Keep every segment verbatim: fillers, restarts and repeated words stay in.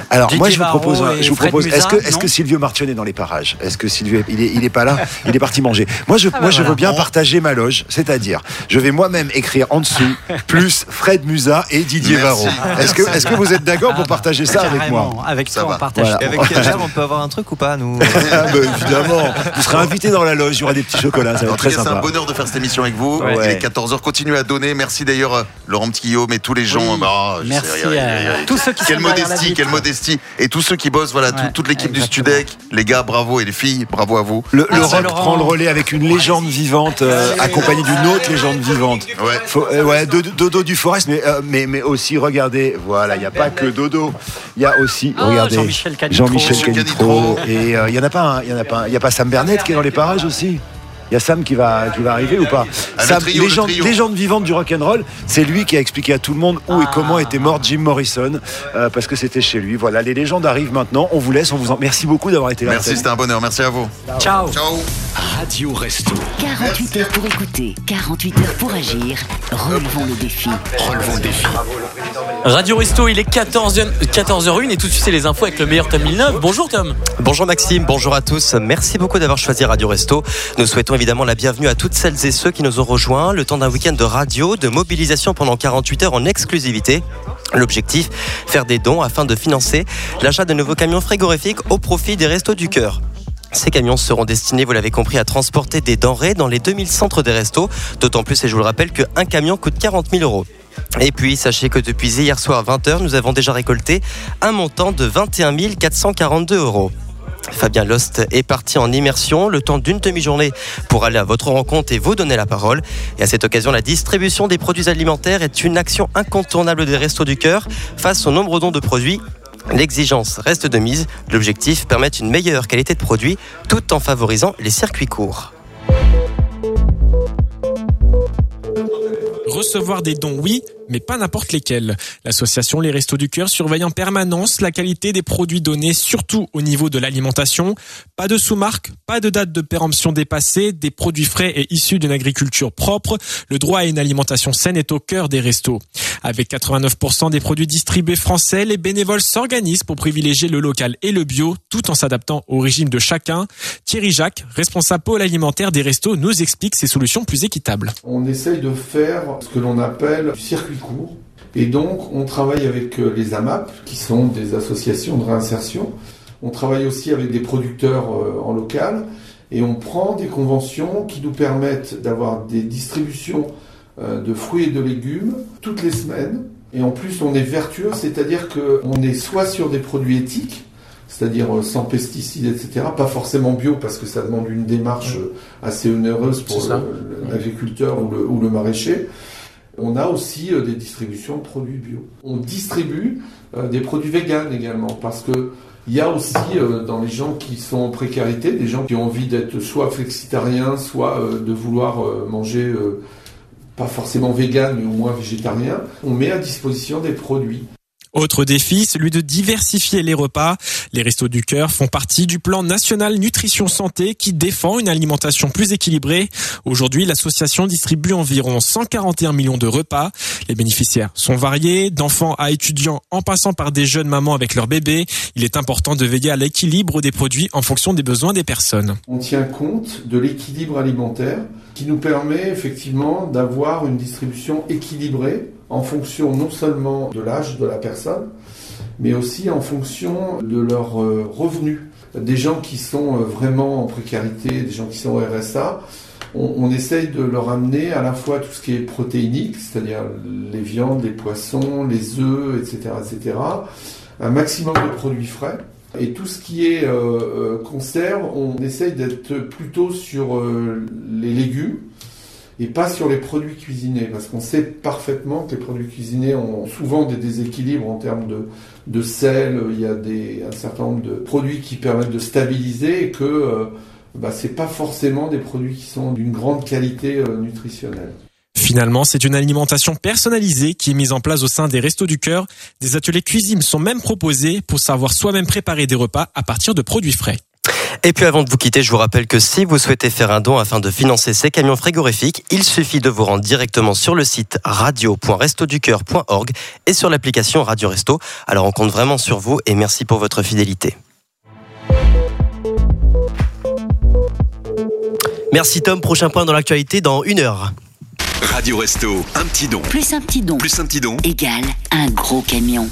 Alors Didier moi je vous Varro propose, et je vous Fred propose. Musa, Est-ce que est-ce non que Silvio Marchionne est dans les parages? Est-ce que Silvio il est il est pas là? Il est parti manger. Moi je Ah bah moi je voilà. veux bien Bon. partager ma loge, c'est-à-dire je vais moi-même écrire en dessous plus Fred Musa et Didier Merci. Varro. Est-ce que est-ce que vous êtes d'accord pour Ah bah, partager ça avec carrément. moi? Avec Ça toi, va. on partage. Voilà. Et avec quel germe on peut avoir un truc ou pas, nous? Ah bah, évidemment, vous serez invité dans la loge, il y aura des petits chocolats, ça va En être tout très cas, c'est un sympa. bonheur de faire cette émission avec vous. Ouais. Il est quatorze heures, continuez à donner. Merci d'ailleurs euh, Laurent Petit-Guillaume et tous les gens. Oui. Bah, je sais, Merci rien, rien, rien, à rien. tous ceux qui Quelle sont derrière la modestie, vitre. quelle modestie. Et tous ceux qui bossent, voilà, tout- Ouais, toute l'équipe du exactement. Studec. Les gars, bravo. Et les filles, bravo à vous. Le, Ah, le c'est rock Laurent. prend le relais avec une légende vivante, euh, accompagnée d'une autre légende vivante. Ouais. Faut- euh, ouais, Dodo, Dodo du Forest, mais, euh, mais, mais aussi, regardez, voilà, il n'y a pas que Dodo, il y a aussi, Ah, regardez, Jean-Michel Canitro. Jean-Michel Monsieur Canitro, Canitro. et euh, il n'y en a pas un, il y en a pas un, il y a pas Sam Bernet qui est dans les parages aussi. Il y a Sam qui va, qui va arriver ou pas? Ah, le Sam, trio, le légende, trio. légende vivante du rock'n'roll, c'est lui qui a expliqué à tout le monde où et Ah. comment était mort Jim Morrison, euh, parce que c'était chez lui. Voilà, les légendes arrivent maintenant, on vous laisse, on vous en... Merci beaucoup d'avoir été là. Merci, c'était un bonheur. Merci à vous. Ciao. Ciao. Radio Resto. quarante-huit heures pour écouter, quarante-huit heures pour agir. Relevons le défi. Relevons le défi. Radio Resto, il est quatorze heures un et tout de suite c'est les infos avec le meilleur Tom Villeneuve. Bonjour Tom. Bonjour Maxime, bonjour à tous. Merci beaucoup d'avoir choisi Radio Resto. Nous souhaitons évidemment la bienvenue à toutes celles et ceux qui nous ont rejoints le temps d'un week-end de radio, de mobilisation pendant quarante-huit heures en exclusivité. L'objectif, faire des dons afin de financer l'achat de nouveaux camions frigorifiques au profit des Restos du Cœur. Ces camions seront destinés, vous l'avez compris, à transporter des denrées dans les deux mille centres des restos. D'autant plus, et je vous le rappelle, qu'un camion coûte quarante mille euros. Et puis, sachez que depuis hier soir vingt heures, nous avons déjà récolté un montant de vingt et un mille quatre cent quarante-deux euros. Fabien Lost est parti en immersion le temps d'une demi-journée pour aller à votre rencontre et vous donner la parole. Et à cette occasion, la distribution des produits alimentaires est une action incontournable des Restos du Cœur face aux nombreux dons de produits. L'exigence reste de mise. L'objectif, permettre une meilleure qualité de produit tout en favorisant les circuits courts. Recevoir des dons, oui, mais pas n'importe lesquels. L'association Les Restos du Cœur surveille en permanence la qualité des produits donnés, surtout au niveau de l'alimentation. Pas de sous-marque, pas de date de péremption dépassée, des produits frais et issus d'une agriculture propre. Le droit à une alimentation saine est au cœur des restos. Avec quatre-vingt-neuf pour cent des produits distribués français, les bénévoles s'organisent pour privilégier le local et le bio, tout en s'adaptant au régime de chacun. Thierry Jacques, responsable pôle alimentaire des restos, nous explique ces solutions plus équitables. On essaye de faire ce que l'on appelle du circuit court. Et donc, on travaille avec les A M A P, qui sont des associations de réinsertion. On travaille aussi avec des producteurs en local. Et on prend des conventions qui nous permettent d'avoir des distributions de fruits et de légumes toutes les semaines. Et en plus, on est vertueux, c'est-à-dire qu'on est soit sur des produits éthiques, c'est-à-dire sans pesticides, et cetera. Pas forcément bio, parce que ça demande une démarche assez onéreuse pour le, l'agriculteur ou le, ou le maraîcher. On a aussi des distributions de produits bio. On distribue des produits véganes également, parce que il y a aussi euh, dans les gens qui sont en précarité, des gens qui ont envie d'être soit flexitariens, soit euh, de vouloir euh, manger euh, pas forcément vegan, mais au moins végétarien. On met à disposition des produits. Autre défi, celui de diversifier les repas. Les Restos du Cœur font partie du plan national nutrition santé qui défend une alimentation plus équilibrée. Aujourd'hui, l'association distribue environ cent quarante et un millions de repas. Les bénéficiaires sont variés, d'enfants à étudiants en passant par des jeunes mamans avec leurs bébés. Il est important de veiller à l'équilibre des produits en fonction des besoins des personnes. On tient compte de l'équilibre alimentaire qui nous permet effectivement d'avoir une distribution équilibrée en fonction non seulement de l'âge de la personne, mais aussi en fonction de leurs revenus. Des gens qui sont vraiment en précarité, des gens qui sont au R S A, on, on essaye de leur amener à la fois tout ce qui est protéinique, c'est-à-dire les viandes, les poissons, les œufs, et cetera, et cetera, un maximum de produits frais. Et tout ce qui est euh, conserve, on essaye d'être plutôt sur euh, les légumes, et pas sur les produits cuisinés, parce qu'on sait parfaitement que les produits cuisinés ont souvent des déséquilibres en termes de, de sel. Il y a des, un certain nombre de produits qui permettent de stabiliser et que euh, bah, c'est pas forcément des produits qui sont d'une grande qualité euh, nutritionnelle. Finalement, c'est une alimentation personnalisée qui est mise en place au sein des Restos du Cœur. Des ateliers cuisine sont même proposés pour savoir soi-même préparer des repas à partir de produits frais. Et puis avant de vous quitter, je vous rappelle que si vous souhaitez faire un don afin de financer ces camions frigorifiques, il suffit de vous rendre directement sur le site radio point resto du cœur point org et sur l'application Radio Resto. Alors on compte vraiment sur vous et merci pour votre fidélité. Merci Tom, prochain point dans l'actualité dans une heure. Radio Resto, un petit don. Plus un petit don. Plus un petit don. Égale un gros camion.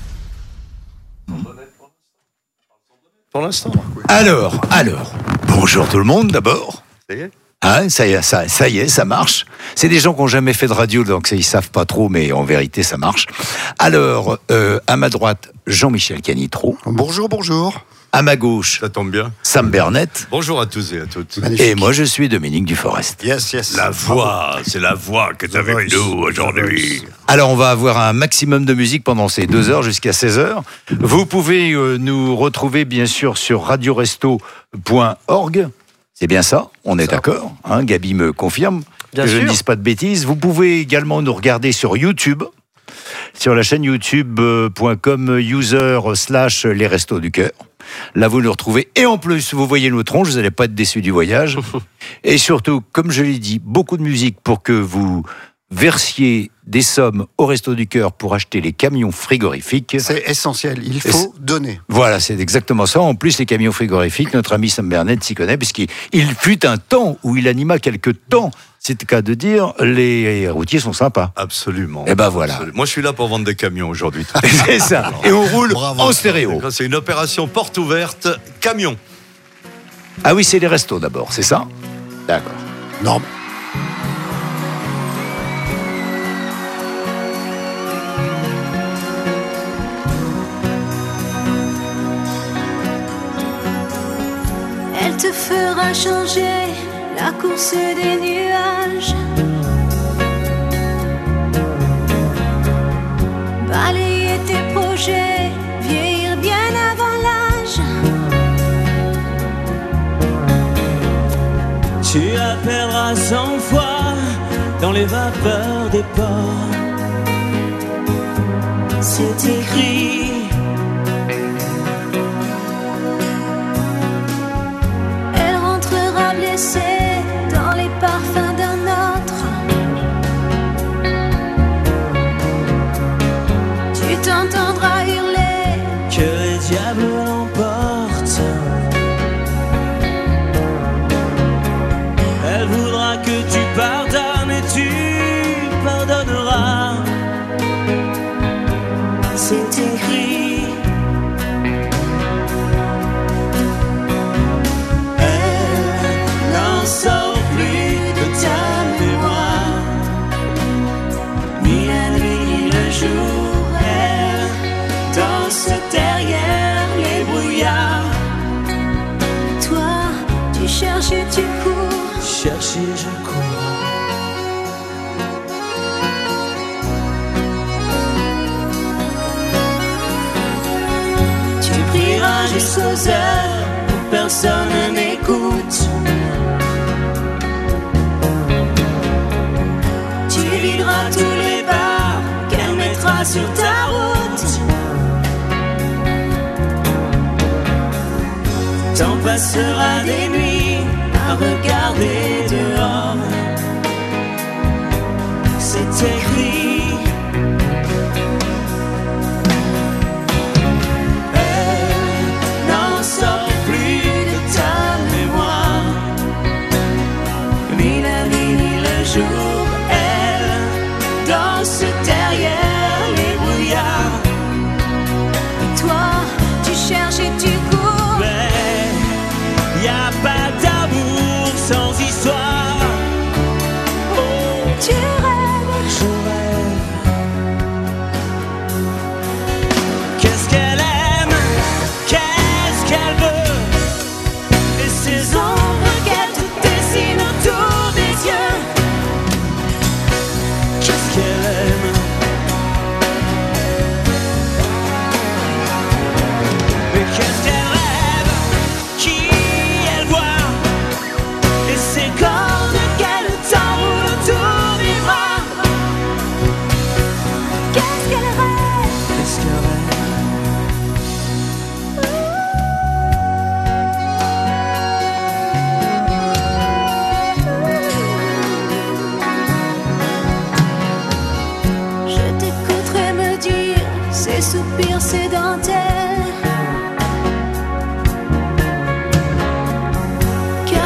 Pour l'instant. Alors, alors, bonjour tout le monde d'abord. Ça y est. Hein, ça y est, ça, ça y est, ça marche. C'est des gens qui n'ont jamais fait de radio, donc ils savent pas trop, mais en vérité, ça marche. Alors, euh, à ma droite, Jean-Michel Canitro. Bonjour, bonjour. À ma gauche, Ça tombe bien. Sam Bernett. Bonjour à tous et à toutes. Et moi, je suis Dominique Duforest. Yes, yes. La voix, c'est la voix que tu as avec nous aujourd'hui. Alors, on va avoir un maximum de musique pendant ces deux heures jusqu'à seize heures. Vous pouvez euh, nous retrouver, bien sûr, sur radio resto point org. C'est bien ça, on est d'accord, hein, Gabi me confirme Bien que je sûr. ne dise pas de bêtises. Vous pouvez également nous regarder sur YouTube, sur la chaîne youtube point com user slash les restos du cœur. Là, vous nous retrouvez. Et en plus, vous voyez nos tronches, vous n'allez pas être déçus du voyage. Et surtout, comme je l'ai dit, beaucoup de musique pour que vous versiez des sommes au Resto du Cœur pour acheter les camions frigorifiques. C'est essentiel, il faut donner. Voilà, c'est exactement ça. En plus, les camions frigorifiques, notre ami Sam Bernett s'y connaît, puisqu'il il fut un temps où il anima quelques temps. C'est le cas de dire, les routiers sont sympas. Absolument. Et ben voilà. Absolument. Moi, je suis là pour vendre des camions aujourd'hui. C'est ça. Et on roule Bravo. en stéréo. C'est une opération porte ouverte, camion. Ah oui, c'est les restos d'abord, c'est ça? D'accord. Non. Elle te fera changer la course des nuages, balayer tes projets, vieillir bien avant l'âge. Tu appelleras cent fois dans les vapeurs des ports. C'est écrit. Elle rentrera blessée dans les parfums d'un autre. Tu t'entendras hurler Que les diables l'emportent. Elle voudra que tu pardonnes et tu pardonneras. C'est écrit. Elle n'en sort plus de ta mémoire. Ni la nuit ni le jour, elle danse derrière les brouillards. toi, tu cherches et tu cours. Cherche et je cours. Tu prieras jusqu'aux heures où personne n'écoute. Tu videras tous les bars qu'elle mettra sur ta route. T'en passeras des nuits à regarder dehors. C'est écrit. Elle n'en sort plus de ta mémoire. Ni la nuit ni le jour, elle danse derrière les brouillards. Toi, tu cherches et tu cours. Mais y a pas d'amour sans histoire. Oh, Tu rêves, je rêve.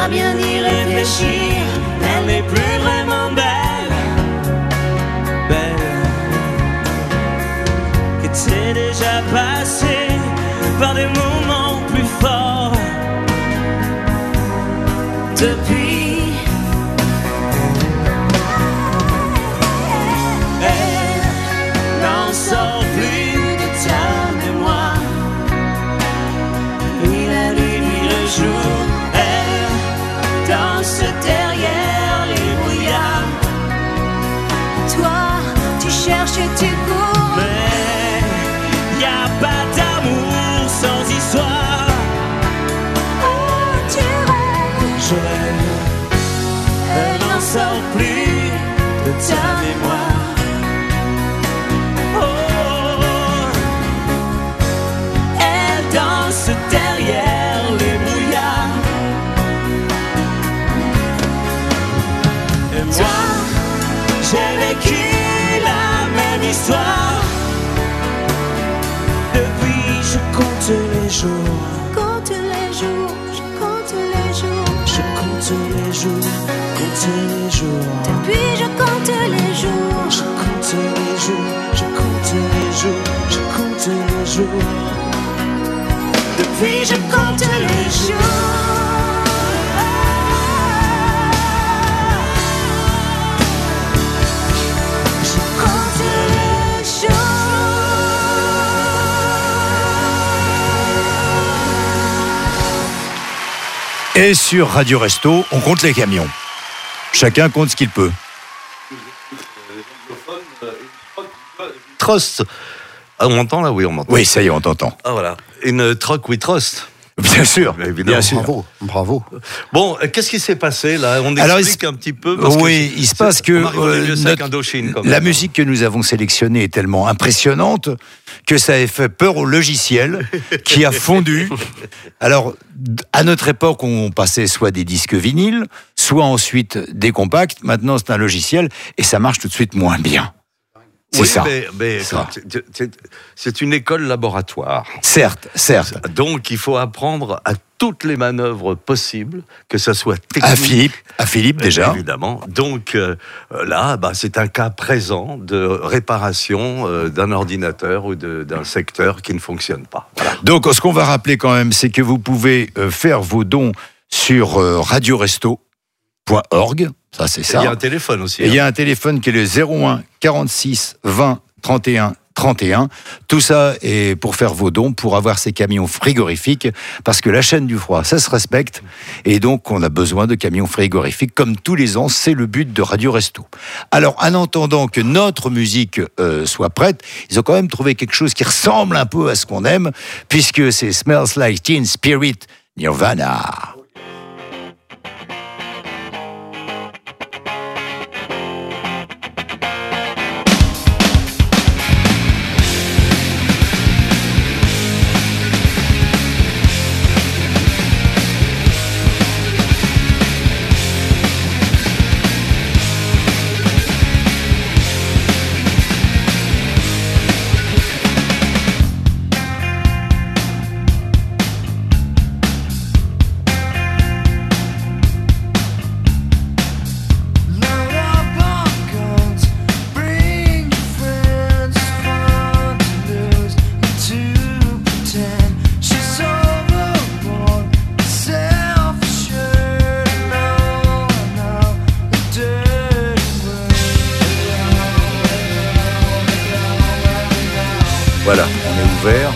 à bien y réfléchir, elle n'est plus vraiment belle, belle. Que t'es déjà passé par des moments plus forts depuis. Elle n'en sort plus de ta mémoire. Ni la nuit ni le jour, elle danse derrière les brouillards. Toi, tu cherches et tu cours, mais y a pas d'amour sans histoire. oh, tu rêves. Je rêve, elle n'en sort plus de ta mémoire. Oh, elle danse derrière les brouillards. Et moi, j'ai vécu la même histoire. Depuis, je compte les jours. Compte les jours, je compte les jours. Je compte les jours, compte les jours. Depuis je compte les jours. Je compte les jours, je compte les jours, je compte les jours. Depuis je compte les jours. Je compte les jours. Et sur Radio Resto, on compte les camions. Chacun compte ce qu'il peut. Trust. Ah, on m'entend là? Oui, on m'entend. Oui, ça y est, on t'entend. Ah voilà. Une truck we trust. Bien sûr, évidemment. bien sûr. Bravo, bravo. Bon, euh, qu'est-ce qui s'est passé là? On Alors, explique il- un petit peu. Parce oui, que il se passe que on arrive dans les euh, vieux sacs notre- Indochine, quand la même. musique que nous avons sélectionnée est tellement impressionnante que ça a fait peur au logiciel qui a fondu. Alors, d- à notre époque, on passait soit des disques vinyles, soit ensuite des compacts. Maintenant, c'est un logiciel et ça marche tout de suite moins bien. C'est Oui, ça. mais, mais Ça. c'est- c'est- c'est une école laboratoire. Certes, certes. Donc, il faut apprendre à toutes les manœuvres possibles, que ça soit technique. À Philippe, à Philippe déjà. Évidemment. Donc euh, là, bah, c'est un cas présent de réparation euh, d'un ordinateur ou de- d'un secteur qui ne fonctionne pas. Voilà. Donc, ce qu'on va rappeler quand même, c'est que vous pouvez euh, faire vos dons sur euh, radio resto point org. Ça, c'est Et ça. il y a un téléphone aussi. Et il y hein. a un téléphone qui est le zéro un quarante-six vingt trente et un trente et un. Tout ça est pour faire vos dons, pour avoir ces camions frigorifiques, parce que la chaîne du froid, ça se respecte, et donc on a besoin de camions frigorifiques, comme tous les ans, c'est le but de Radio Resto. Alors, en attendant que notre musique euh, soit prête, ils ont quand même trouvé quelque chose qui ressemble un peu à ce qu'on aime, puisque c'est Smells Like Teen Spirit, Nirvana. Voilà, on est ouvert.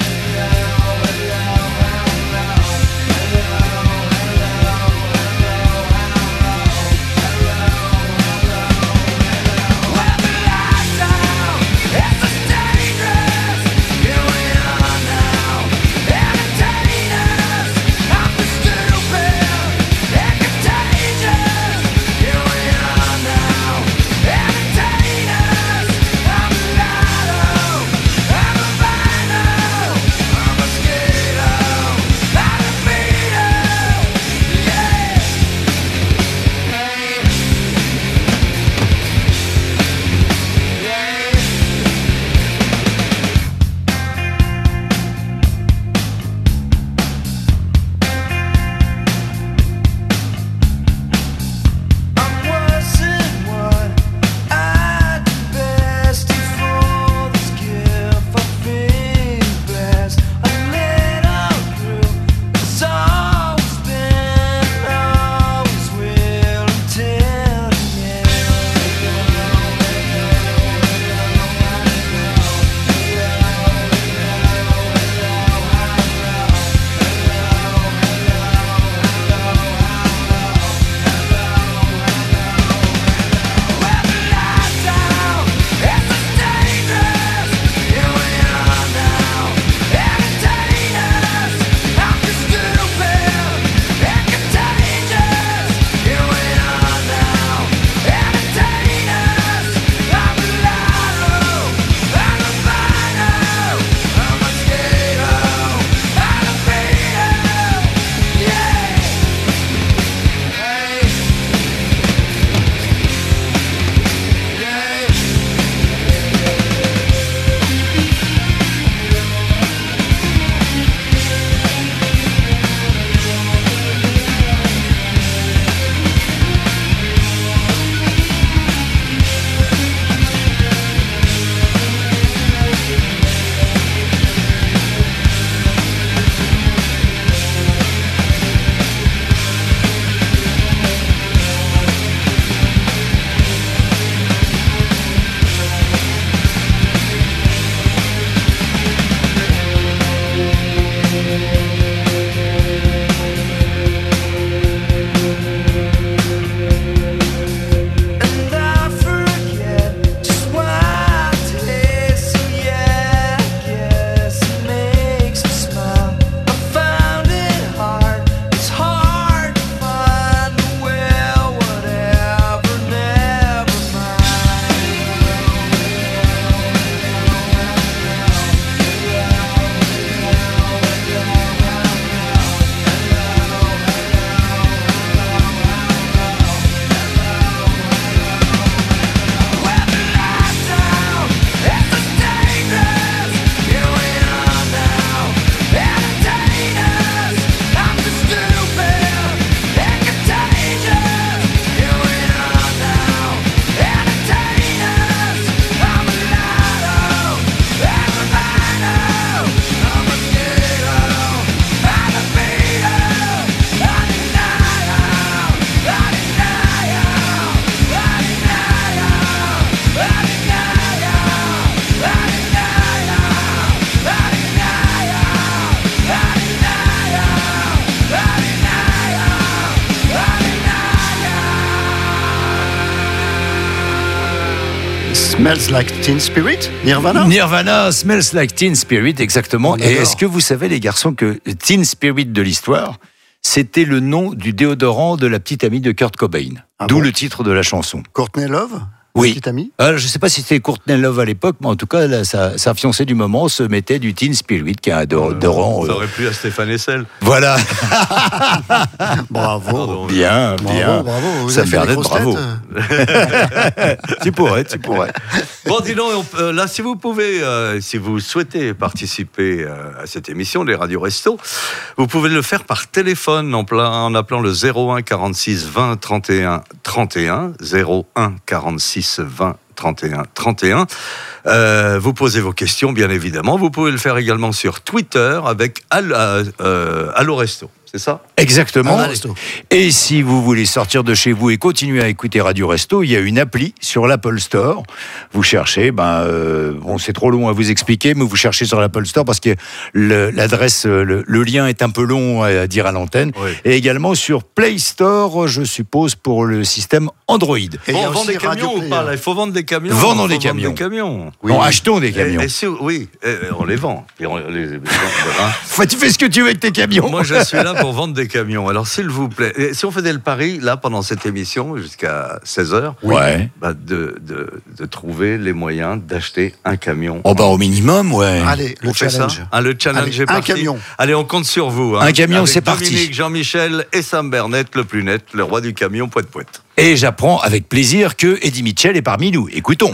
Smells Like Teen Spirit, Nirvana. Nirvana, Smells Like Teen Spirit, exactement. Et est-ce que vous savez, les garçons, que Teen Spirit de l'histoire, c'était le nom du déodorant de la petite amie de Kurt Cobain. Ah D'où bon le titre de la chanson. Courtney Love. Oui. Petite amie. Alors, je ne sais pas si c'était Courtney Love à l'époque, mais en tout cas, là, sa, sa fiancée du moment se mettait du Teen Spirit, qui est un déodorant. Ça euh, aurait plu à Stéphane Hessel. Voilà. Bravo. Pardon. Bien, Bravo, bien. bravo. Vous Ça avez me fait les perdait de grosses bravo. têtes. Tu pourrais, tu pourrais. Bon, dis donc, on- euh, là, si vous pouvez, euh, si vous souhaitez participer euh, à cette émission, les Radio Resto, vous pouvez le faire par téléphone en, plein, en appelant le zéro un quarante-six vingt trente et un trente et un, zéro un quarante-six vingt trente et un trente et un. Euh, vous posez vos questions, bien évidemment. Vous pouvez le faire également sur Twitter avec Allo, euh, Allo Resto. C'est ça ? Exactement. Allo Resto. Et si vous voulez sortir de chez vous et continuer à écouter Radio Resto, il y a une appli sur l'Apple Store. Vous cherchez, ben, euh, bon, c'est trop long à vous expliquer, mais vous cherchez sur l'Apple Store parce que le, l'adresse, le, le lien est un peu long à dire à l'antenne. Oui. Et également sur Play Store, je suppose, pour le système Android. Et il y Bon, a on vend aussi des camions Radio ou pas, là? Player. Il faut vendre des camions. Vendons Il faut des camions. Vendre des camions. Non, achetons des camions. Et, et si- oui, et, on les vend. Et on les- les- hein. Enfin, tu fais ce que tu veux avec tes camions. Moi, je suis là pour vendre des camions. Alors, s'il vous plaît, et si on faisait le pari, là, pendant cette émission, jusqu'à seize heures, Ouais. bah, de, de, de trouver les moyens d'acheter un camion. Oh, bah, au minimum, ouais. Allez, le On fait ça challenge. Ah, le challenge Allez, est un parti. camion. Allez, on compte sur vous. hein. Un camion, Avec c'est parti. Dominique, Jean-Michel et Sam Bernet, le plus net, le roi du camion, poète poète. Et j'apprends avec plaisir que Eddie Mitchell est parmi nous. Écoutons.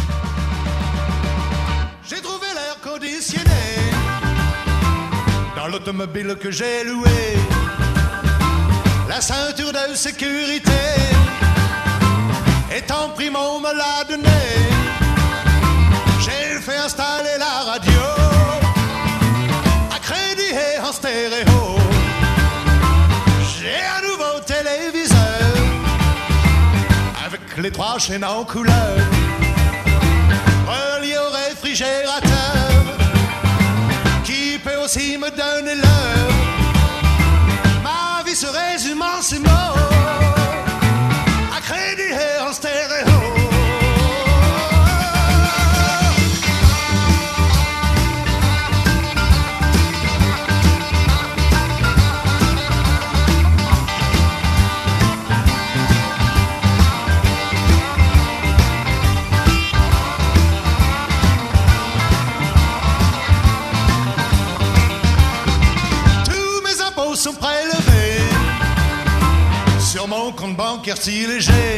J'ai trouvé l'air conditionné dans l'automobile que j'ai loué. La ceinture de sécurité est en prime, on me l'a donné. J'ai fait installer la radio à crédit et en stéréo. J'ai un nouveau téléviseur avec les trois chaînes en couleur, relié au réfrigérateur qui peut aussi me donner l'heure. Ma vie se résume en ces mots, à crédit et en stéréo. Tous mes impôts sont prélevés sur mon compte bancaire si léger.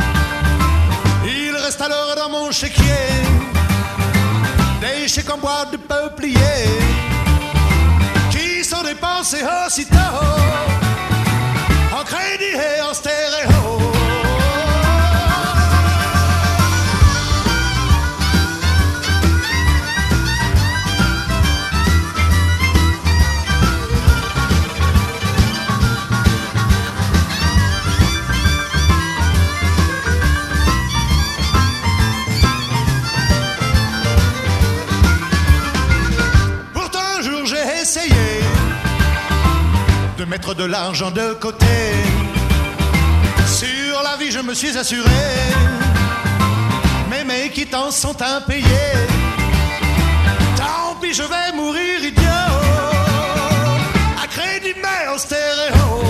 Il reste alors dans mon chéquier des chèques en bois de peuplier qui sont dépensés aussitôt en crédit et en stéréo. Pourtant un jour j'ai essayé de mettre de l'argent de côté. Sur la vie je me suis assuré, mais mes quittances sont impayées. Tant pis, je vais mourir idiot, à crédit mais en stéréo.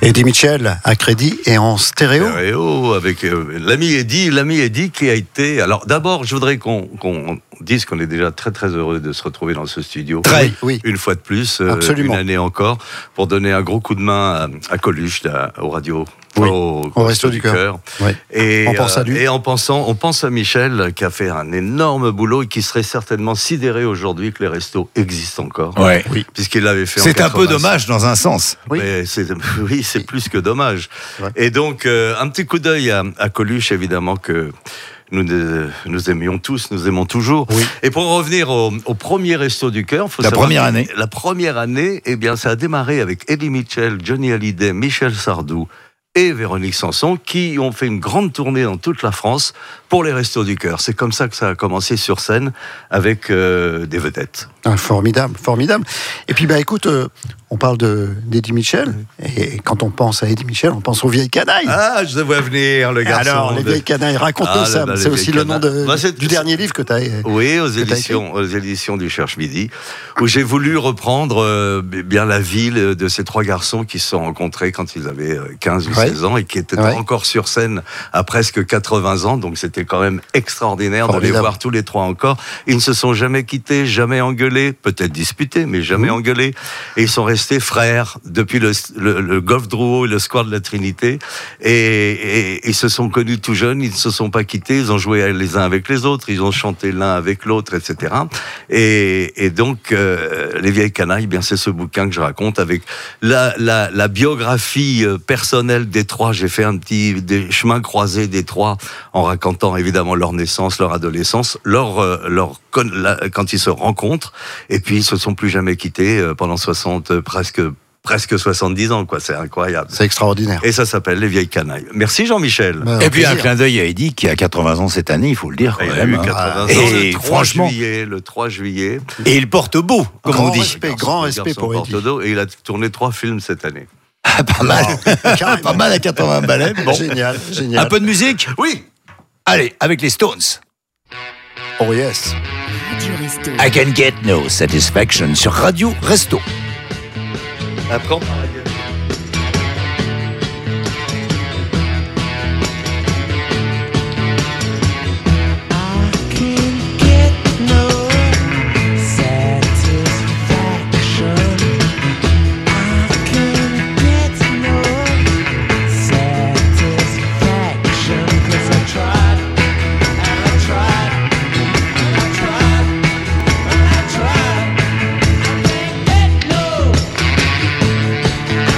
Eddie Mitchell à crédit et en stéréo. Stéréo avec euh, l'ami Eddie, l'ami Eddie qui a été. Alors d'abord, je voudrais qu'on, qu'on dise qu'on est déjà très très heureux de se retrouver dans ce studio. Très, oui. Une fois de plus, euh, Absolument. une année encore, pour donner un gros coup de main à, à Coluche, à, aux radios. Oui, au, au Resto du Cœur. Oui. Et, On pense à lui. et en pensant, on pense à Michel qui a fait un énorme boulot et qui serait certainement sidéré aujourd'hui que les restos existent encore. Ouais. Oui. Puisqu'il l'avait fait en C'est un peu quatre-vingt-six. dommage dans un sens. Oui. Mais c'est, oui, c'est plus que dommage. Ouais. Et donc, euh, un petit coup d'œil à, à Coluche, évidemment, que nous, euh, nous aimions tous, nous aimons toujours. Oui. Et pour en revenir au, au premier Resto du Cœur, faut La savoir première que année. La première année, eh bien, ça a démarré avec Eddie Mitchell, Johnny Hallyday, Michel Sardou et Véronique Sanson, qui ont fait une grande tournée dans toute la France pour les Restos du Cœur. C'est comme ça que ça a commencé sur scène, avec euh, des vedettes. Ah, formidable, formidable. Et puis, bah, écoute, euh, on parle de, d'Eddie Mitchell. Et quand on pense à Eddie Mitchell, on pense aux vieilles canailles. Ah, je te vois venir, le garçon. Alors, les de- vieilles canailles, raconte-nous Ah, ça. bah, les C'est aussi vieilles le nom de, canailles. Bah, c'est- du dernier livre que tu as. Oui, aux que t'as éditions, aux éditions du Cherche Midi, où j'ai voulu reprendre euh, bien la vie de ces trois garçons qui se sont rencontrés quand ils avaient euh, quinze ou Ouais. seize ans et qui étaient Ouais. encore sur scène à presque quatre-vingts ans. Donc c'était quand même extraordinaire de les Formidable. voir tous les trois encore. Ils ne se sont jamais quittés, jamais engueulés, peut-être disputés, mais jamais Mmh. engueulés. Et ils sont restés frères depuis le, le, le Golf Drouot et le Square de la Trinité. Et, et ils se sont connus tout jeunes, ils ne se sont pas quittés, ils ont joué les uns avec les autres, ils ont chanté l'un avec l'autre, et cetera. Et, et donc, euh, Les Vieilles Canailles, eh bien c'est ce bouquin que je raconte avec la, la, la biographie euh, personnelle des trois. J'ai fait un petit des chemins croisés des trois en racontant évidemment leur naissance, leur adolescence, leur, euh, leur con- la- quand ils se rencontrent. Et puis ils se sont plus jamais quittés euh, pendant soixante, euh, presque presque soixante-dix ans, quoi. C'est incroyable. C'est extraordinaire. Et ça s'appelle Les Vieilles Canailles. Merci Jean-Michel. Bah, Et puis un plaisir. clin d'œil à Eddie qui a quatre-vingts ans cette année, il faut le dire quand Il a même. eu hein. quatre-vingts ans Et le trois franchement, juillet, le trois juillet. et il porte beau, comme Grand on dit. respect, grand Le respect garçon pour porte Eddie. d'eau, et il a tourné trois films cette année. Ah, pas mal. Carrément. Pas mal à quatre-vingts balais. Bon. Génial, génial. Un peu de musique. Oui. Allez, avec les Stones. Oh yes. Radio Resto. I can get no satisfaction sur Radio Resto. Après, on Tried, and I tried, I can't get no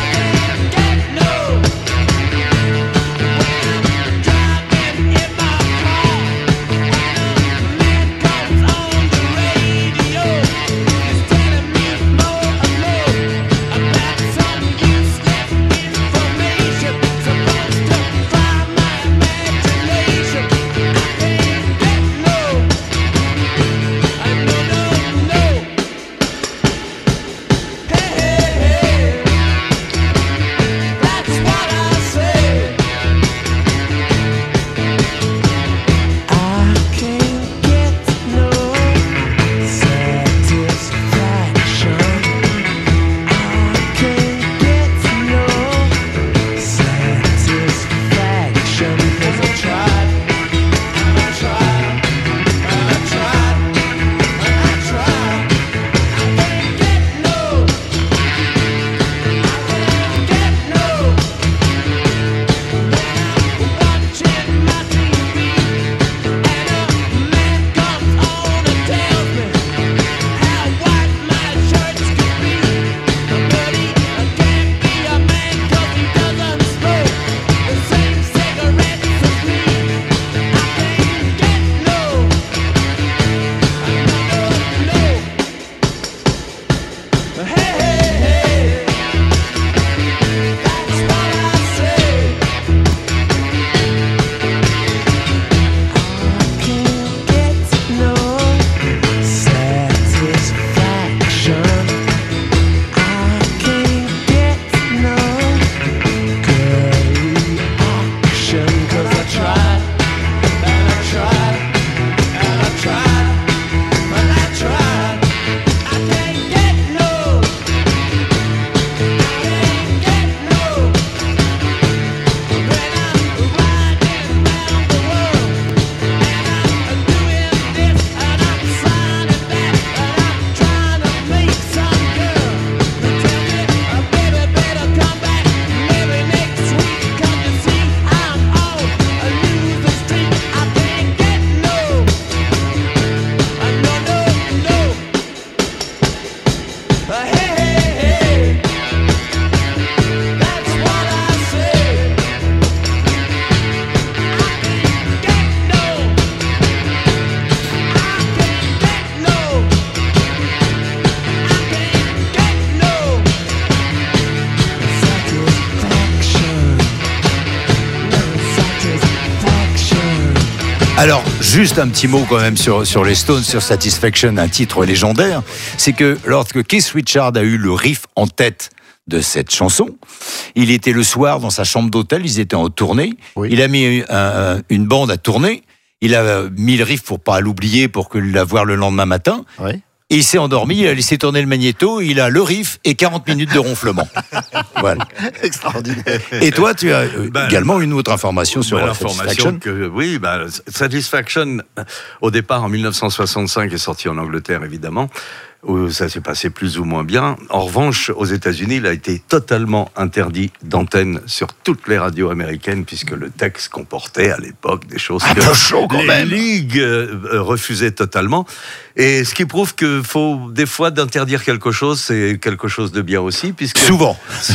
Alors, juste un petit mot quand même sur, sur les Stones, sur Satisfaction, un titre légendaire. C'est que lorsque Keith Richards a eu le riff en tête de cette chanson, il était le soir dans sa chambre d'hôtel, ils étaient en tournée, oui. Il a mis un, une bande à tourner, il a mis le riff pour pas l'oublier, pour que la voir le lendemain matin. Oui. Et il s'est endormi, il a laissé tourner le magnéto, il a le riff et quarante minutes de ronflement. Voilà. Extraordinaire. Et toi, tu as bah, également une autre information sur bah, Satisfaction. Que, oui, bah, Satisfaction, au départ en dix-neuf cent soixante-cinq, est sorti en Angleterre évidemment, où ça s'est passé plus ou moins bien. En revanche, aux États-Unis, il a été totalement interdit d'antenne sur toutes les radios américaines, puisque le texte comportait à l'époque des choses ah, que chaud, quand les même. ligues euh, refusaient totalement. Et ce qui prouve qu'il faut des fois d'interdire quelque chose, c'est quelque chose de bien aussi, puisque souvent,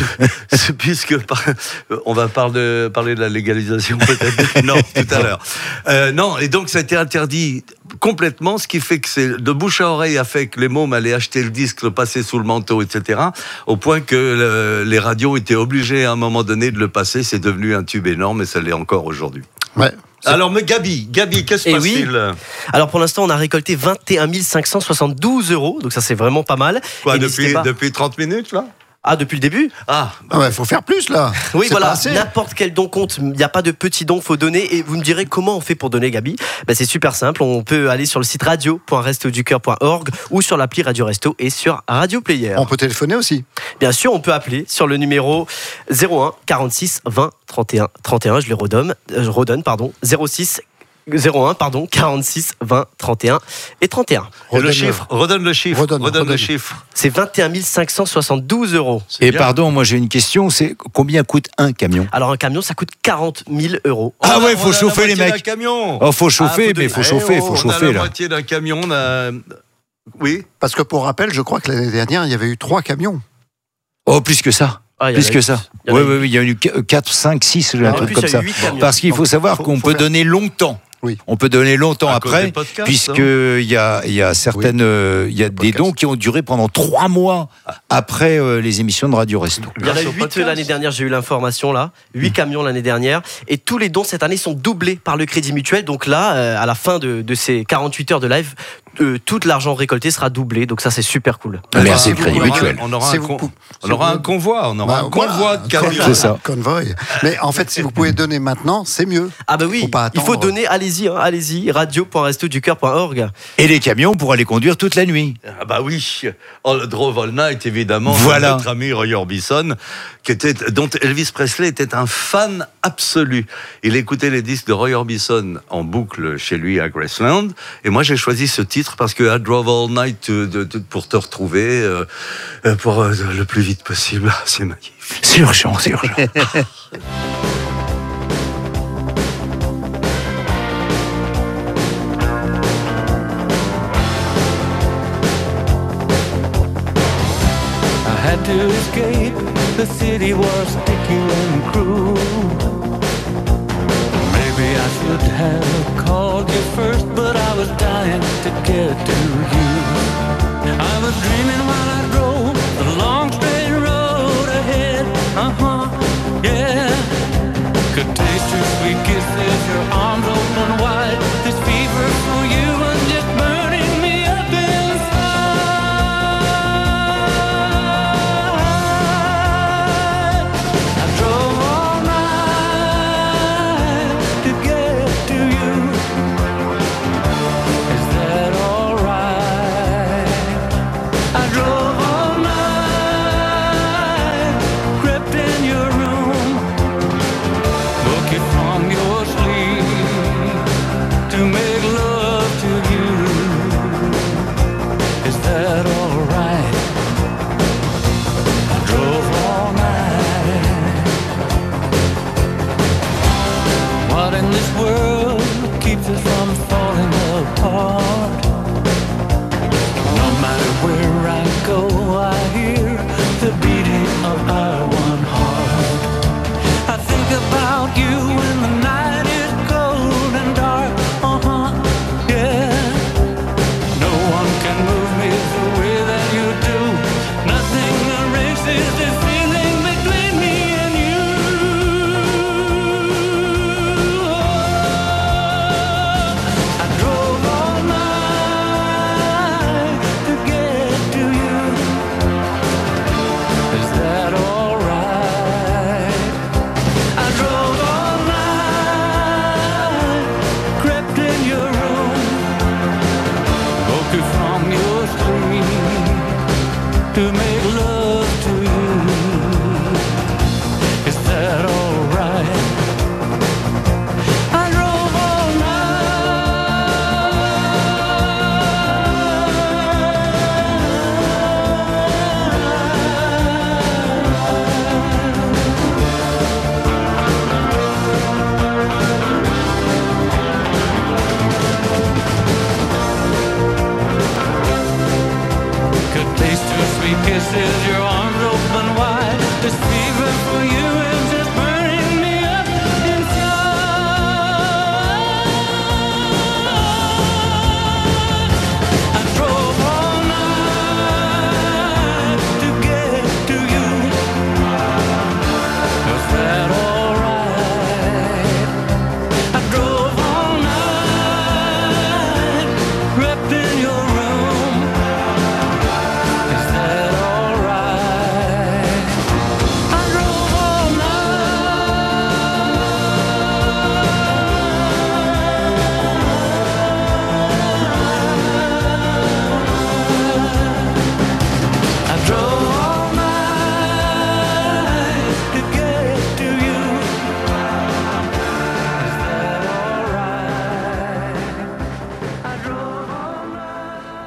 puisque on va parler de, parler de la légalisation peut-être. Non, tout à l'heure. Euh, non, et donc ça a été interdit complètement, ce qui fait que c'est de bouche à oreille a fait que les mômes allaient acheter le disque, le passer sous le manteau, et cetera. Au point que le, les radios étaient obligées à un moment donné de le passer. C'est devenu un tube énorme et ça l'est encore aujourd'hui. Ouais. Alors, mais Gabi, Gabi, qu'est-ce qui se passe-t-il ? Oui. Alors pour l'instant, on a récolté vingt et un mille cinq cent soixante-douze euros, donc ça c'est vraiment pas mal. Quoi, depuis, depuis trente minutes là ? Ah, depuis le début ? Ah, bah ouais, faut faire plus là. Oui, c'est voilà, n'importe quel don compte, il n'y a pas de petits dons, faut donner. Et vous me direz comment on fait pour donner, Gabi ? Bah, c'est super simple, on peut aller sur le site radio point resto du cœur point org ou sur l'appli Radio Resto et sur Radio Player. On peut téléphoner aussi ? Bien sûr, on peut appeler sur le numéro zéro un quarante-six vingt trente et un trente et un, je le redonne, je redonne pardon, zéro six zéro un pardon quarante-six vingt trente et un et trente et un. Et le chiffre, redonne le chiffre, redonne, redonne, redonne le chiffre. C'est vingt et un mille cinq cent soixante-douze euros. Et bien. Pardon, moi j'ai une question, c'est combien coûte un camion ? Alors un camion, ça coûte quarante mille euros. Ah ouais, faut chauffer les mecs. Camion. Oh, faut chauffer, ah, faut mais faut chauffer, faut on chauffer a la là. moitié d'un camion, on a... Oui. Parce que pour rappel, je crois que l'année dernière, il y avait eu trois camions. Oh, plus que ça. Ah, plus que ça. Oui, oui, oui, il y a eu quatre, cinq, six, un ah, truc comme ça. Parce qu'il faut savoir qu'on peut donner longtemps. Oui. On peut donner longtemps à après, puisqu'il y a, y a certaines, il oui. euh, y a des dons qui ont duré pendant trois mois après euh, les émissions de Radio Resto. Il y en a huit l'année dernière, j'ai eu l'information là, huit mmh. camions l'année dernière, et tous les dons cette année sont doublés par le Crédit Mutuel. Donc là, euh, à la fin de, de ces quarante-huit heures de live, euh, tout l'argent récolté sera doublé. Donc ça, c'est super cool. Merci le Crédit Mutuel. On aura, un, con, on aura un convoi, on aura bah, un convoi voilà, de camions. C'est ça. Convoi. Mais en fait, si vous pouvez donner maintenant, c'est mieux. Ah bah oui, faut pas il faut donner, allez-y, hein, allez-y. radio point resto du cœur point org. Et les camions pour aller conduire toute la nuit. Ah bah oui, oh, le Drove All Night évidemment, voilà. Notre ami Roy Orbison, qui était, dont Elvis Presley était un fan absolu. Il écoutait les disques de Roy Orbison en boucle chez lui à Graceland, et moi j'ai choisi ce titre parce que I Drove All Night de, de, de, pour te retrouver euh, pour euh, le plus vite possible, c'est magnifique. C'est urgent, c'est urgent. To escape, the city was sticky and cruel. Maybe I should have called you first, but I was dying to get to you. I was dreaming while I drove the long straight road ahead. Uh-huh, yeah. Could taste your sweet kisses, your arms open wide. This fever for you was just burning me up inside. I drove all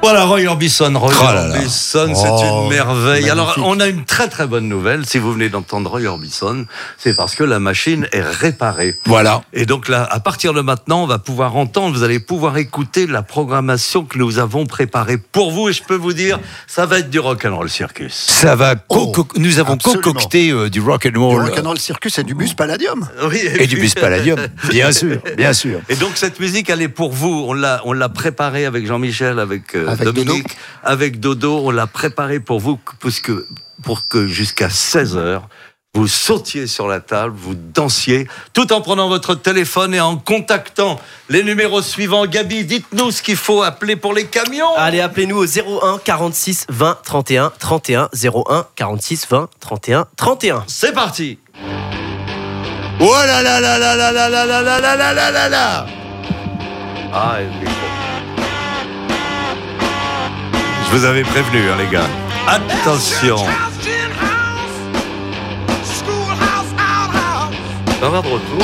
Voilà, Roy Orbison. Roy Oh là là. Orbison, Oh, c'est une merveille. magnifique. Alors, on a une très très bonne nouvelle. Si vous venez d'entendre Roy Orbison, c'est parce que la machine est réparée. Voilà. Et donc là, à partir de maintenant, on va pouvoir entendre, vous allez pouvoir écouter la programmation que nous avons préparée pour vous. Et je peux vous dire, ça va être du rock'n'roll circus. Ça va. Oh, co- co- nous avons absolument. concocté euh, du rock and Du roll rock'n'roll circus et du bus Palladium. Oui, et du bus Palladium. Bien sûr, bien sûr. Et donc cette musique, elle est pour vous. On l'a, on l'a préparée avec Jean-Michel, avec, euh, Avec Dominique, avec Dodo. On l'a préparée pour vous, parce que, pour que jusqu'à seize heures, vous sautiez sur la table, vous dansiez, tout en prenant votre téléphone et en contactant les numéros suivants. Gabi, dites-nous ce qu'il faut appeler pour les camions. Allez, appelez-nous au zéro un quarante-six vingt trente et un trente et un. zéro un quarante-six vingt trente et un trente et un. C'est parti. Oh là là là là là là là là là là là là là là. Ah, et le micro. Je vous avais prévenu, hein, les gars. Attention. Ça va de retour.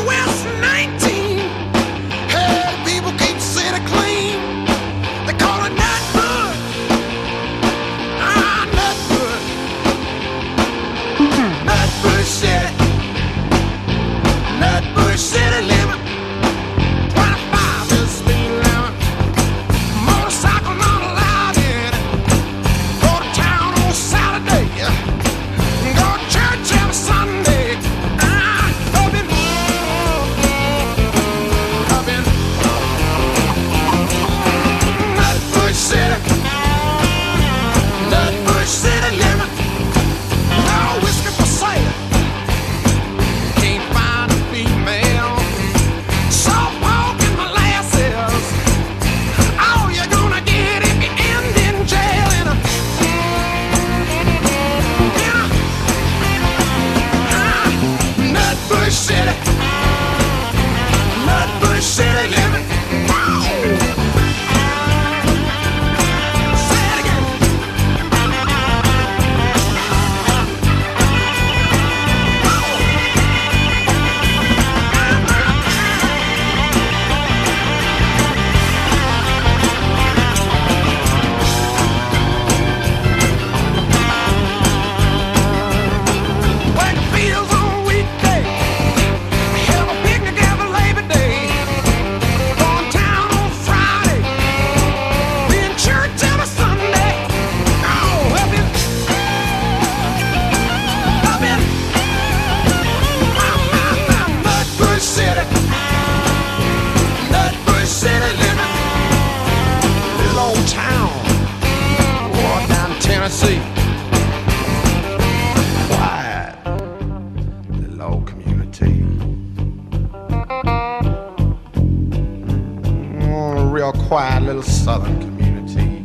Quiet little southern community.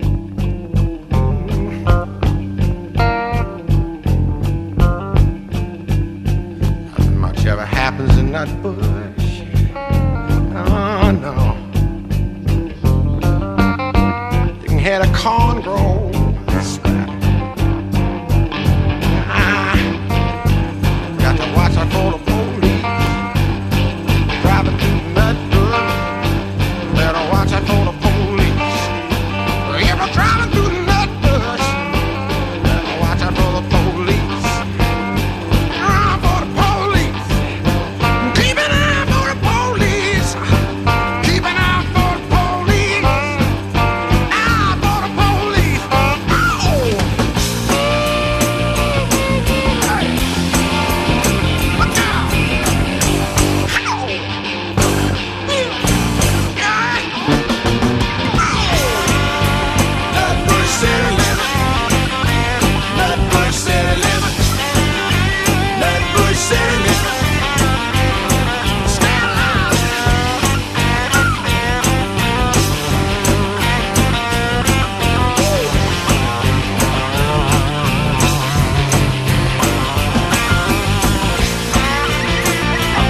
Nothing much ever happens in that bush. Oh no. You can hear the corn grow. Ah, got to watch out for the police driving through that bush. Better watch out for the police. If I'm driving through the nut bush, better watch out for the police. Run for the police. Keep an eye for the police. Keep an eye for the police. Eye for the police. Oh. Hey. Look out. Ow.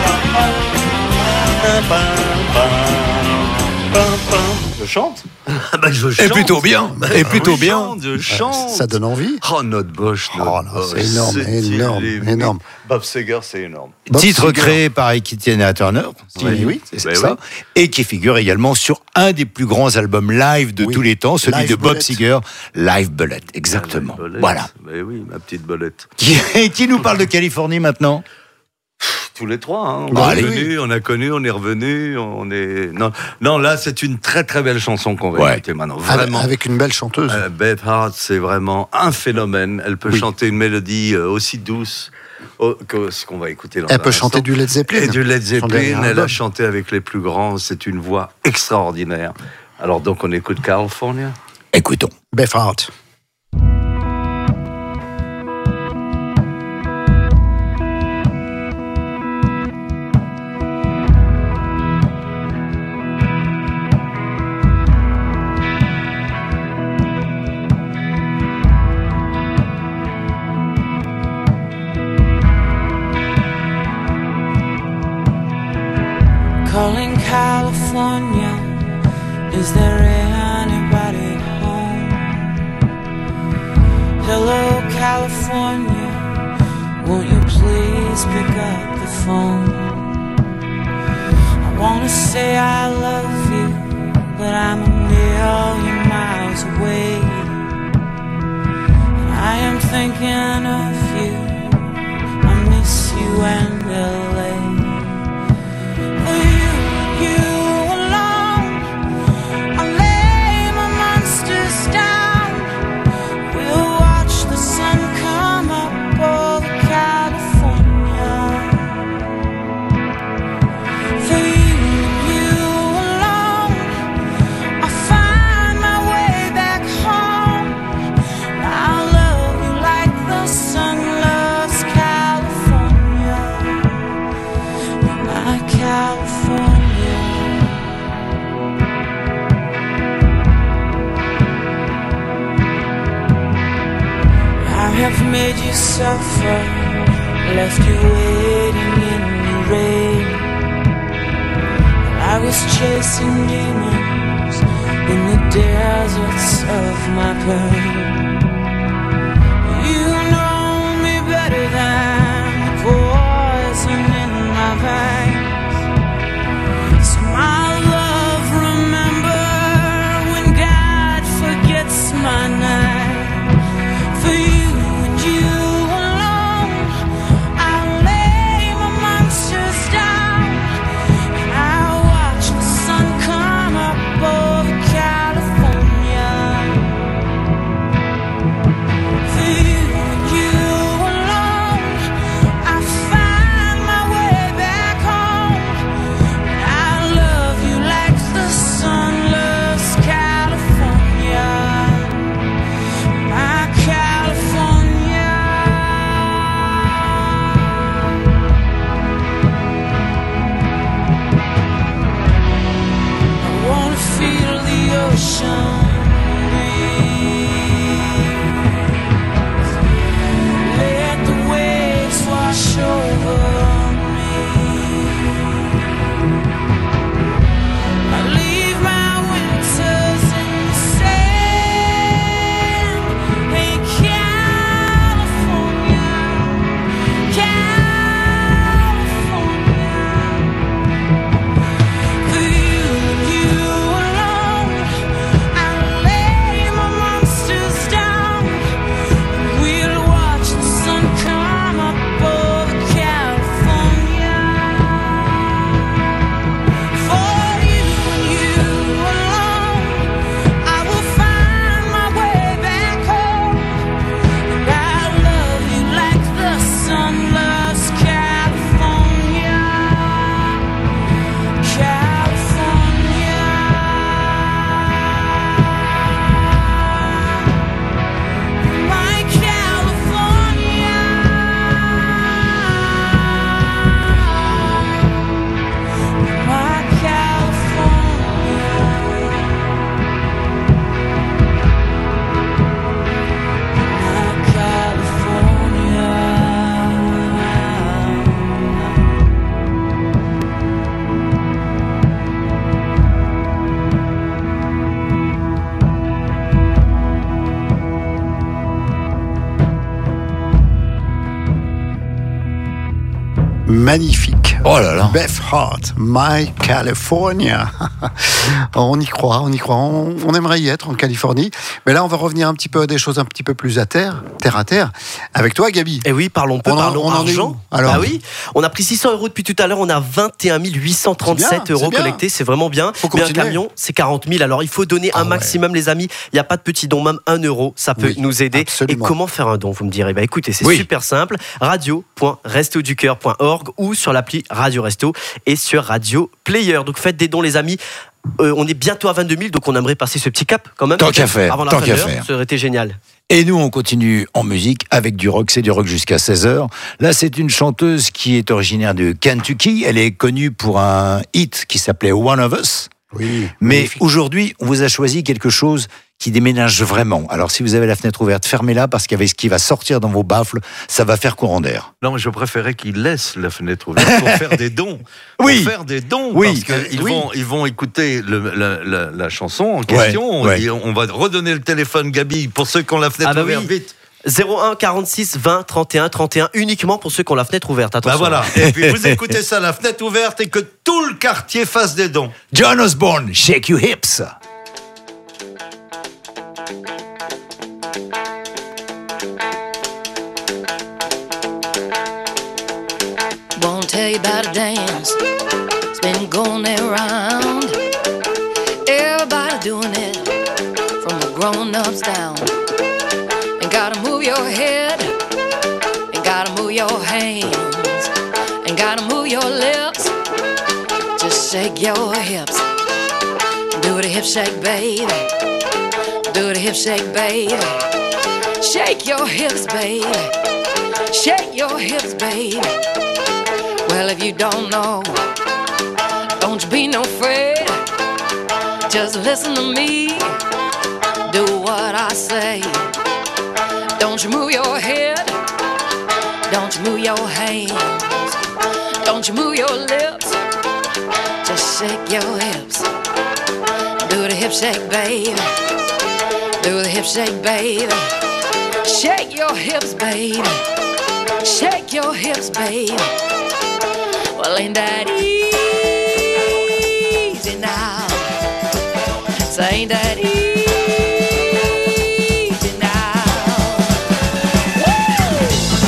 Je chante. Ah bah je Et chante. plutôt bien. Bah, Et plutôt je bien. chante, je chante. Ça donne envie. Oh, notre Bosch, notre Oh là, Bosch, c'est énorme, énorme, il est- énorme. Bob Seger, c'est énorme. Bob Titre Seger. créé par Tina Turner. Oui, oui, c'est Ben ça. Et qui figure également sur un des plus grands albums live de Oui. tous les temps, celui Live de Bob Bullet. Seger, Live Bullet. Exactement. Bolette. Voilà. Ben oui, ma petite bolette. Qui, qui nous parle de Californie maintenant? Tous les trois, hein. on, Bah, est allez. venu, on a connu, on est revenu, on est. Non, non là, c'est une très très belle chanson qu'on va Ouais. écouter maintenant. Avec, Vraiment. avec une belle chanteuse. Euh, Beth Hart, c'est vraiment un phénomène. Elle peut Oui. chanter une mélodie euh, aussi douce oh, que ce qu'on va écouter dans Elle un peut instant. chanter du Led Zeppelin. Et du Led Son Zeppelin, dernier elle a album. chanté avec les plus grands. C'est une voix extraordinaire. Alors donc on écoute California. Écoutons. Beth Hart. Calling California, is there anybody home? Hello, California, won't you please pick up the phone? I wanna say I love you, but I'm a million miles away. And I am thinking of you, I miss you and L A. I've made you suffer, left you waiting in the rain. I was chasing demons in the deserts of my pain. You know me better than the poison in my veins. So my love, remember when God forgets my name. For you and you alone, I'll lay my monsters down, and I'll watch the sun come up over California. magnifique. Oh là là. Beth Hart, My California. On y croit, on y croit. On, on aimerait y être en Californie. Mais là, on va revenir un petit peu à des choses un petit peu plus à terre, terre à terre. Avec toi, Gabi. Et oui, parlons peu, on en, parlons on en est argent. où Alors, bah oui, on a pris six cents euros depuis tout à l'heure, on a vingt et un mille huit cent trente-sept euros collectés, c'est vraiment bien. Faut Mais un continuer. camion, c'est quarante mille. Alors il faut donner Ah un ouais. maximum, les amis. Il n'y a pas de petit don, même un euro, ça peut Oui, nous aider. absolument. Et comment faire un don, vous me direz. Bah écoutez, c'est Oui. super simple. radio point resto du cœur point org ou sur l'appli Radio Resto et sur Radio Player. Donc faites des dons, les amis. Euh, on est bientôt à vingt-deux mille, donc on aimerait passer ce petit cap quand même. Tant qu'à faire, Avant la tant fin de qu'à l'heure, faire. ça aurait été génial. Et nous, on continue en musique avec du rock. C'est du rock jusqu'à seize heures. Là, c'est une chanteuse qui est originaire de Kentucky. Elle est connue pour un hit qui s'appelait One of Us. Oui. Mais magnifique. aujourd'hui, on vous a choisi quelque chose qui déménage vraiment. Alors, si vous avez la fenêtre ouverte, fermez-la parce qu'avec ce qui va sortir dans vos baffles, ça va faire courant d'air. Non, mais je préférais qu'ils laissent la fenêtre ouverte pour faire des dons. Oui. Pour faire des dons. Oui. Parce qu'ils Oui. vont, ils vont écouter le- la, la- la chanson en question. ouais. Et on va redonner le téléphone, Gabi, pour ceux qui ont la fenêtre Ah bah ouverte, oui. vite. zéro un quarante-six vingt trente et un trente et un uniquement pour ceux qui ont la fenêtre ouverte. Attention. Bah voilà. Et puis vous écoutez ça, la fenêtre ouverte, et que tout le quartier fasse des dons. John Osborne, Shake Your Hips. Won't tell you about a dance. It's been going around. Everybody doing it, from the grown-ups down. And gotta move your head, and gotta move your hands, and gotta move your lips. Just shake your hips. Do the hip shake, baby. Do the hip shake, baby. Shake your hips, baby. Shake your hips, baby. Well, if you don't know, don't you be no afraid. Just listen to me. Do what I say. Don't you move your head. Don't you move your hands. Don't you move your lips. Just shake your hips. Do the hip shake, baby. Do the hip shake, baby. Shake your hips, baby. Shake your hips, baby. Well, ain't that easy now? So ain't that easy now? Woo!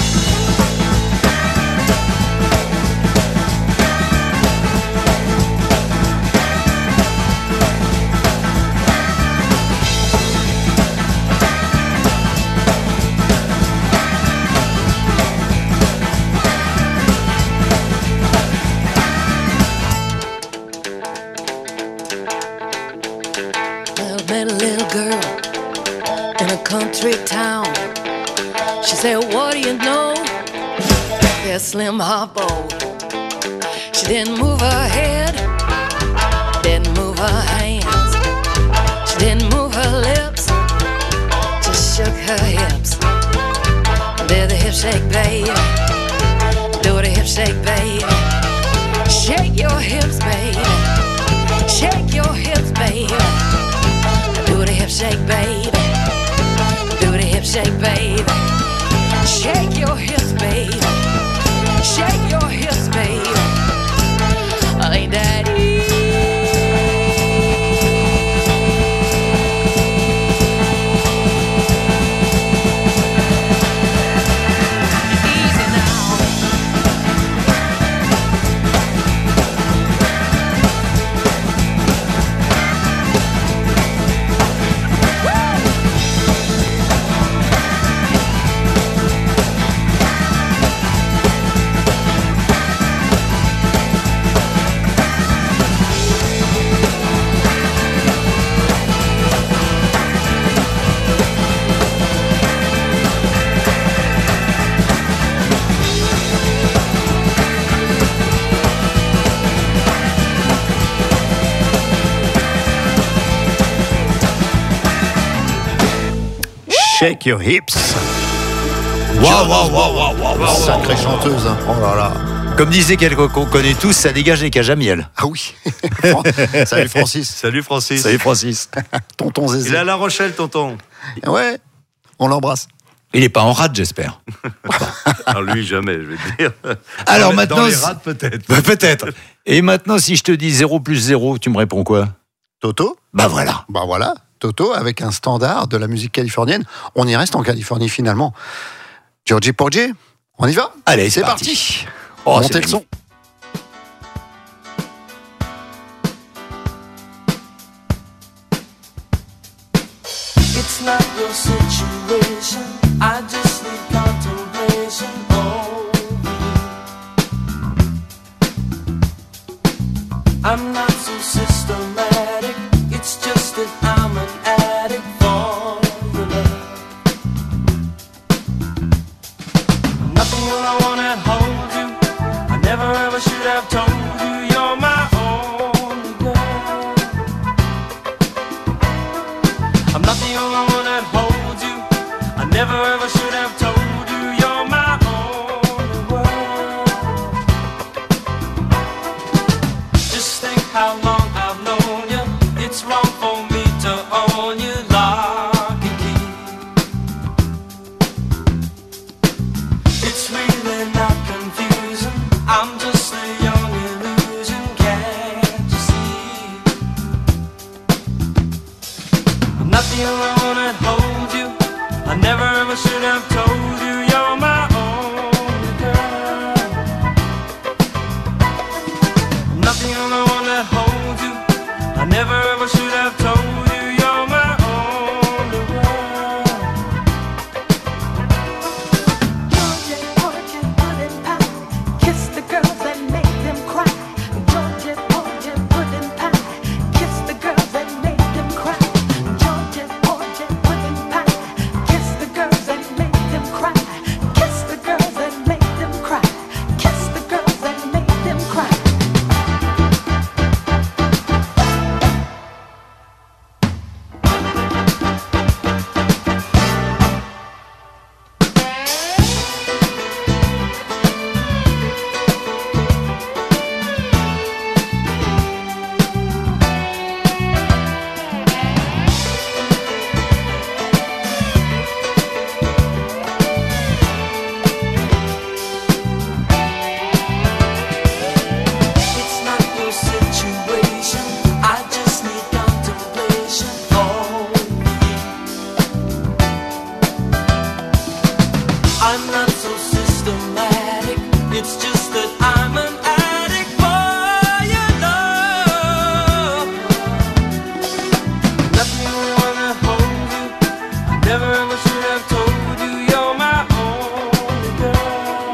Well, met a little girl in a country town. She said, what do you know? There's Slim Harpo. She didn't move her head, didn't move her hands, she didn't move her lips, just shook her hips. Did the hip shake, baby. Do the hip shake, baby. Shake your hips, baby. Shake your hips, baby. Do the hip shake, baby. Do the hip shake, baby. Shake your hips, baby. Shake your hips, baby. Ain't that easy now? Shake your hips. Waouh, waouh, waouh, waouh, waouh, waouh. Sacrée chanteuse. Hein. Oh là là. Comme disait quelqu'un qu'on connaît tous, ça dégage les cages à miel. Ah oui. Salut Francis. Salut Francis. Salut Francis. Tonton Zézé. Il est à La Rochelle, tonton. Ouais, on l'embrasse. Il n'est pas en rade, j'espère. Alors lui, jamais, je vais te dire. Alors dans, maintenant... Dans les rades, peut-être. Bah, peut-être. Et maintenant, si je te dis zéro plus zéro, tu me réponds quoi? Toto. Bah voilà. Bah voilà. Toto, avec un standard de la musique californienne. On y reste en Californie, finalement. Georgie Porgy, on y va? Allez, c'est, c'est parti. parti. Oh, Montez c'est le son. It's not your situation. I just need contemplation over you. I'm not so systematic. It's just that I'm an addict for your love. Nothing will I wanna hold you. I never ever should have told you you're my only girl. I'm not the only one that holds you. I never ever should have told you you're my only world. Just think how long I've known you. It's wrong for me to own you, lock and key. It's really not confusing. I'm just a young illusion, can't you see? I'm not the only one that holds you. I never ever should have told you you're my only girl. I'm not the only one that holds you. I never ever should have told you you're my only world. Georgia, Georgia, pudding pie. Kiss the girls and make them cry. Georgia, Georgia, pudding pie. Kiss the girls and make them cry. Georgia, Georgia, pudding pie. Kiss the girls and make them cry. Kiss the girls and make them cry. Kiss the girls and make them cry. It's not your situation. I just need contemplation over you. I'm not so systematic. It's just that I'm an addict for your love. Not the only one that holds you. I never ever should have told you you're my only girl.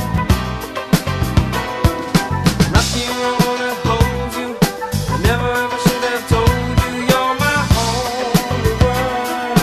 Not the only one that holds you. I never ever should have told you you're my only world.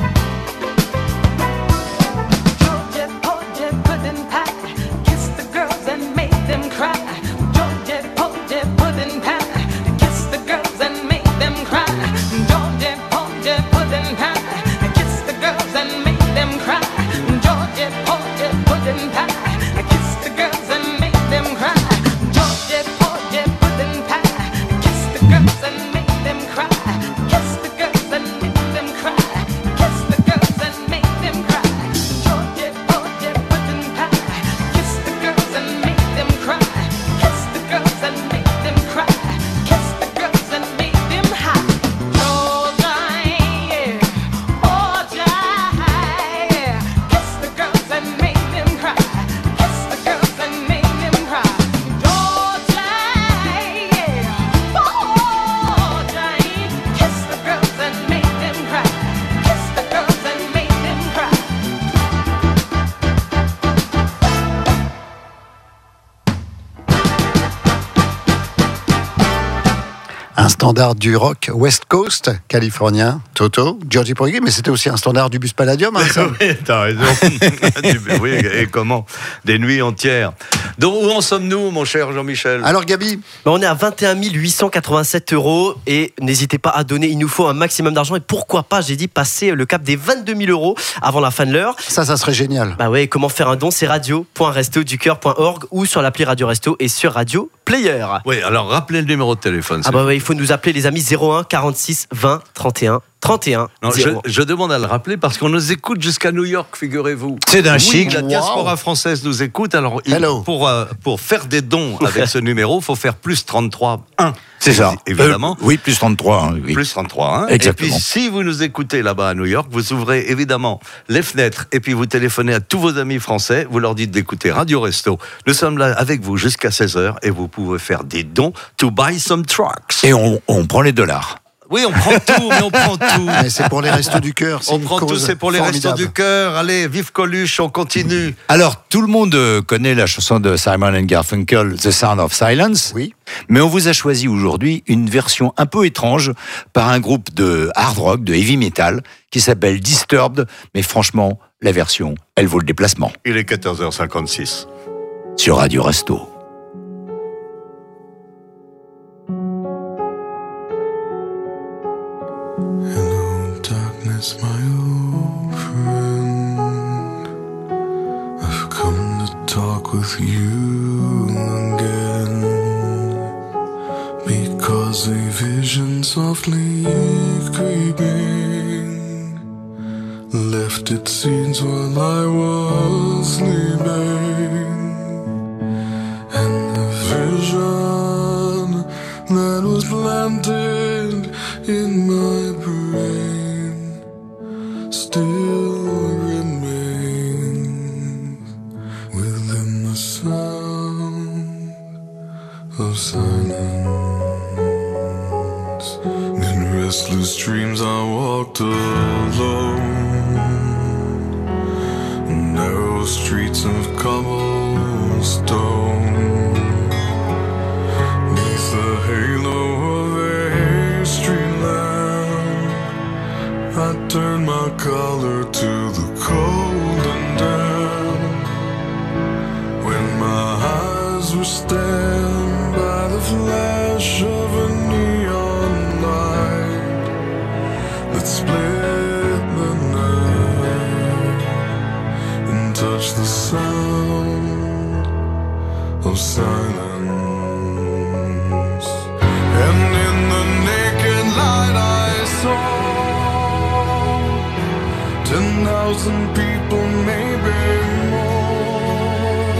Georgia, Georgia, pudding pie. Kiss the girls and make them cry. Georgia, Georgia, pudding pie. Kiss the girls and make them cry. Georgia, Georgia, pudding pie. Kiss the girls and make them cry. Georgia, Georgia, pudding pie. Kiss the girls and make them cry. Georgia, Georgia, pudding pie. Kiss the girls and make them cry. Kiss the girls and make them cry. Kiss the girls and make them cry. Georgia, Georgia, pudding pie. Kiss the girls and make them cry. Kiss the girls and make them cry. Kiss the girls and make them high. Georgia, yeah. Georgia, yeah. Kiss the girls and make them cry. Kiss the girls and make them cry. Georgia, yeah. Georgia, kiss the girls and make them cry. Kiss the girls and make them cry. Un standard du rock West Coast californien, Toto, Georgie Porgy, mais c'était aussi un standard du Bus Palladium, hein, ça. Oui, t'as raison. Oui, et comment? Des nuits entières. Donc, où en sommes-nous, mon cher Jean-Michel? Alors, Gabi? Bah, on est à vingt et un mille huit cent quatre-vingt-sept euros et n'hésitez pas à donner, il nous faut un maximum d'argent et pourquoi pas, j'ai dit, passer le cap des vingt-deux mille euros avant la fin de l'heure. Ça, ça serait génial. Bah ouais, comment faire un don? C'est radio point resto du cœur point org ou sur l'appli Radio Resto et sur radio player. Oui, alors rappelez le numéro de téléphone. Ah bah ouais, il faut nous appeler les amis zéro un quarante-six vingt trente et un trente et un. Non, je, je demande à le rappeler parce qu'on nous écoute jusqu'à New York, figurez-vous. C'est d'un oui, chic. La diaspora wow. française nous écoute. Alors, il, pour, euh, pour faire des dons avec ce numéro, il faut faire plus trente-trois un. C'est ça. Évidemment. Euh, oui, plus trente-trois un. Oui. Plus trente-trois un. Exactement. Et puis, si vous nous écoutez là-bas à New York, vous ouvrez évidemment les fenêtres et puis vous téléphonez à tous vos amis français. Vous leur dites d'écouter Radio Resto. Nous sommes là avec vous jusqu'à seize heures et vous pouvez faire des dons to buy some trucks. Et on, on prend les dollars. Oui, on prend tout, mais on prend tout. Mais c'est pour les restos du cœur. On prend tout, c'est pour les formidable. restos du cœur. Allez, vive Coluche, on continue. Alors, tout le monde connaît la chanson de Simon and Garfunkel, The Sound of Silence. Oui. Mais on vous a choisi aujourd'hui une version un peu étrange par un groupe de hard rock, de heavy metal, qui s'appelle Disturbed. Mais franchement, la version, elle vaut le déplacement. Il est quatorze heures cinquante-six. Sur Radio Resto. Darkness, my old friend, I've come to talk with you again, because a vision softly creeping left its seeds while I was sleeping, and the vision that was planted in my brain still remains within the sound of silence. In restless dreams I walked alone, narrow streets of cobblestone, neath the halo of a street lamp I turned my collar to the cold and damp, when my eyes were stabbed by the flash of a neon light that split the night and touched the sound of silence. And in the naked light I saw ten thousand people, maybe more.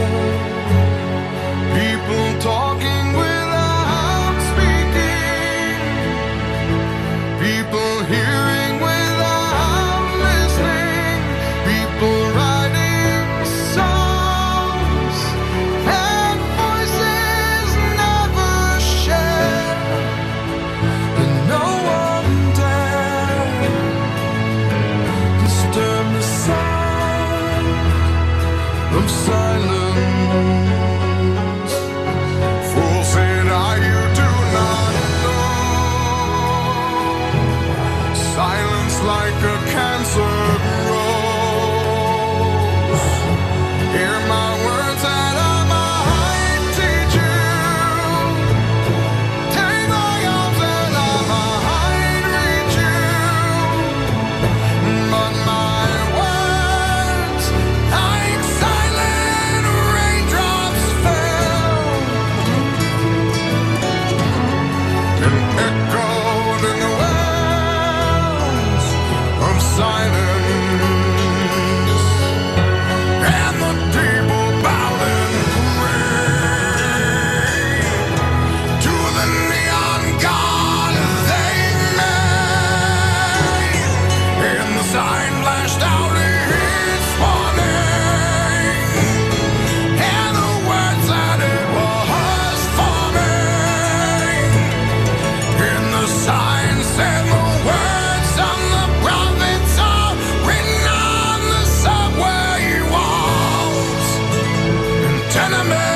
People talking without speaking. People hearing without listening. People writing songs and voices never shared. And no one dared disturb the sound of silence. Fool said I, you do not know. Silence like a cancer grows. Hear my words that I might teach you. Take my arms and I might reach you. But my words, like silent raindrops, fell and echoed in the wells of silence. And the people bowed and prayed to the neon god they made. And the sign flashed out its warning, and the words that it was forming. And the sign said the words of the prophets are written on the subway walls and tenement